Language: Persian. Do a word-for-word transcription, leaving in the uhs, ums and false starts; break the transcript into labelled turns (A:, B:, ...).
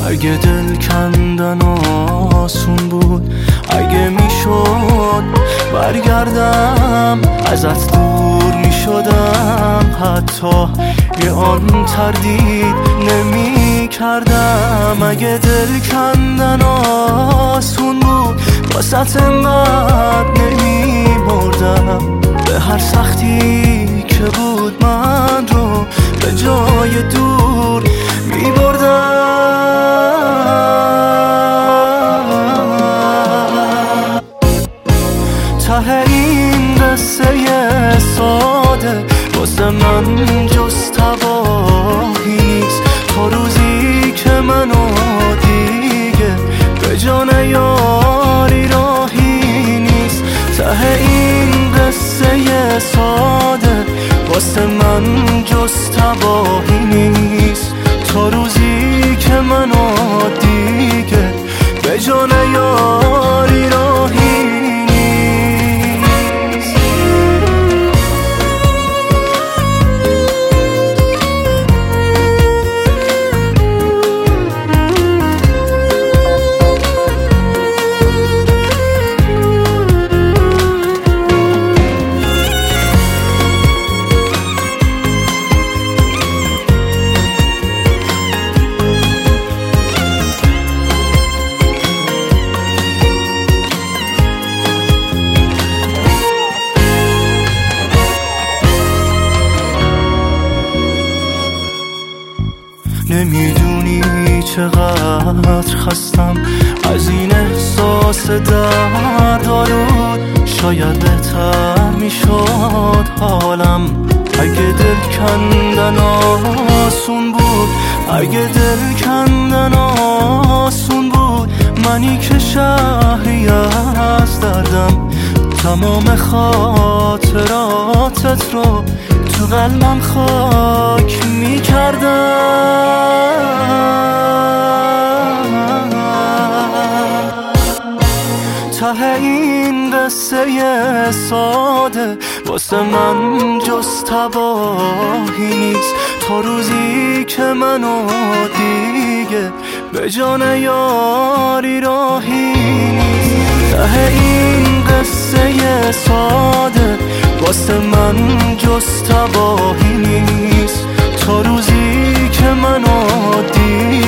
A: اگه دل کندن آسون بود، اگه میشد برگردم ازت دور میشدم، حتی یه آن تردید نمی کردم. اگه دل کندن آسون بود واسه انقدر نمی بردم، به هر سختی که بود من رو به جای دور می بردم. ته این قصه ساده واسه من جز تباهی نیست، تا روزی که منو دیگه به جان یاری راهی نیست. ته این قصه ساده واسه من جز تباهی نیست، تا روزی که منو دیگه به جان یاری راهی نمیدونی چقدر خستم از این احساس دردآلود، شاید بهتر میشد حالم اگه دل کندن آسون بود، اگه دل کندن آسون بود. منی که شهری از دردم تمام خاطراتت رو تو قلبم خاک می کردم. ته این قصه ساده واسه من جز تباهی نیست، تا روزی که منو دیگه به جان یاری راهی نیست. ته این قصه ساده واسه من جز تباهی نیست، تا روزی که منو دیگه